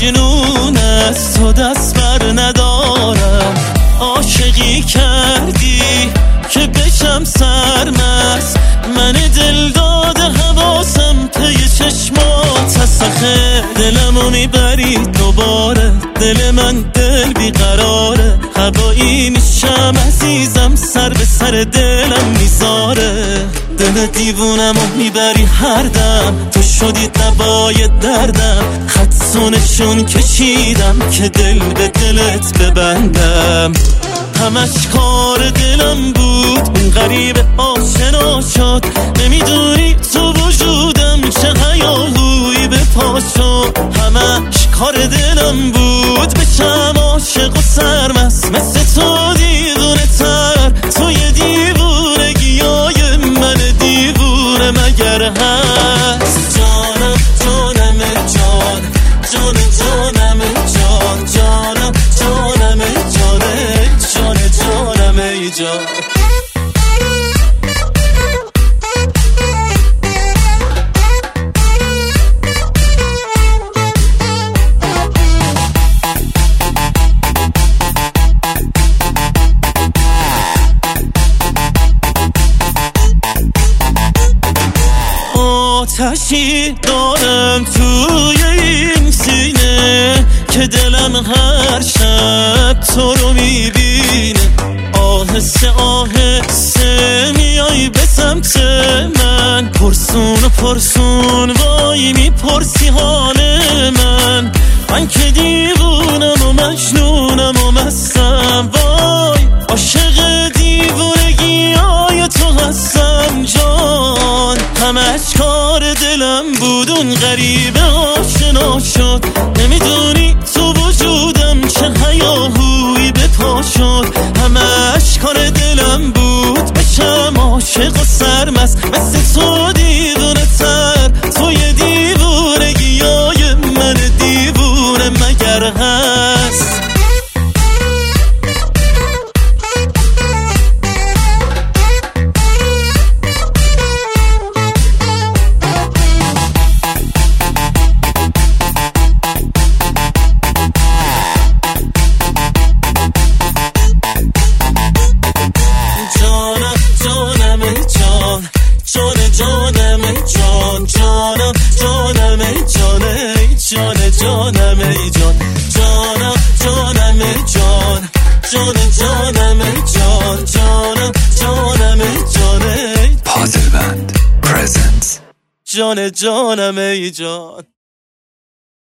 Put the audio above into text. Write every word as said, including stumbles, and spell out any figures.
مجنون از تو دست بر ندارم. عاشقی کردی که بشم سرمست، من دل داده حواسم پی چشمات تسخه. دلمو میبری دوباره، دل من دل بیقراره. هوایی میشم عزیزم، سر به سر دلم میذاره. دل دیوونمو میبری هر دم، تو شدی دوای دردم. خط و نشون کشیدم که دل به دلت ببندم. همش کار دلم بود، این غریب آشنا شد. نمیدونی تو وجودم چه هیاهویی به پا شد. همش کار دلم بود، بشم عاشق و سرمست مثل تو دیوونه تر. تو یه دیوونگیای من دیوونه مگر هست؟ جانم جانم جان، جان جانم جان، جانم جانم جانه، جان جانم ای جان. آتشی دارم توی این سینه که دلم هر شب تو رو میبینه. آهسته آهسته میای به سمت من، پرسون و پرسون وای میپرسی حال من. من که دیوونم و مجنونم و مستم، وای عاشق دیوونگی های تو هستم جان. همش کار دلم بود، اون غریبه آشنا شد. نمیدونی تو وجودم چه هیاهویی به پا شد. همش کار دلم بود، بشم عاشق و سرمست مثل تو دیوونه تر. تو یه دیوونگیای من دیوونه مگر هست؟ جانم جانم جانه، جان جانم ای جان. جانم جانم جان، جان جانم جان، جانم جانم جانه. پازل بند پرزنتس. جان جانم ای جان.